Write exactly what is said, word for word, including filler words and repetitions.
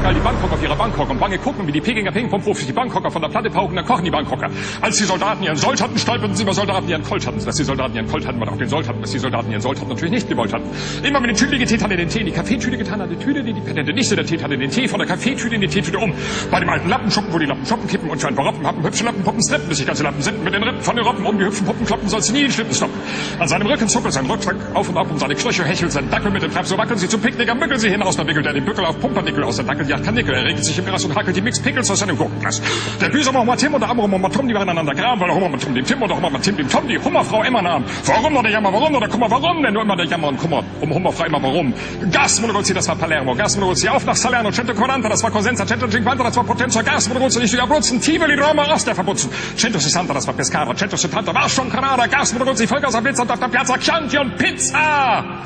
geil die Bangkok auf ihrer Bank hocken und bange gucken, wie die Pekinger Ping-Pong-Profis die Bangkoker von der Platte pauken, dann kochen die Bangkoker. Als die Soldaten ihren Sold hatten, stolperten sie über Soldaten, die ihren Colt hatten. Dass die Soldaten ihren Colt hatten, weil auch den Sold hatten, dass die Soldaten ihren Sold hatten, natürlich nicht gewollt hatten. Immer wenn die Tüte getätet hat, den Tee in die Kaffeetüte getan hat, die Tüte, die die Patente nicht so, der Tee hatte den Tee von der Kaffeetüte in die Teetüte um. Bei dem alten Lappenschuppen, wo die Lappen shoppen, kippen und für ein paar Roppen haben, hübsche Lappenpuppen strippen, bis sich ganze Lappen sind mit den Rippen von den Roppen um die hübschen Puppen kloppen, soll sie nie den Schlitten stoppen. An seinem Rücken zuckelt sein Rucksack auf und ab um seine Knöchel hechelt sein Dackel mit dem Treib, so wackeln sie zum Picknick, am Bückel sie hinaus, dann wickelt er den Bückel auf Pumpernickel aus, der Dackel jagt kein Nickel, er regelt sich im Gras und hakelt die Mix Pickles aus seinem Gurkenglas. Der Büsum Hummer Tim und der Amrum Hummer Tom, die waren einander gram, weil der Hummer mit Tom dem Tim und der Hummer mit Tim dem Tom, die Hummerfrau immer nahm. Warum nur der Jammer, warum nur der Kummer, warum denn nur immer der Jammer und Kummer? Um Hummerfrau immer warum? Gas Monogolzi, das war Palermo, Gas Monogolzi auf nach Salerno, Cento Quaranta, das war Cosenza, Cento Cinquanta, das war Potenza, Gas Monogolzi, nicht durch Abruzzen, Tivoli, Roma, Ost, der verputzen. Cento Sessanta, das war Pescara, Cento Settanta, war schon Canada, Gas Monogolzi, Vollgas auf Blitz und auf der Piazza, Chianti und Pizza!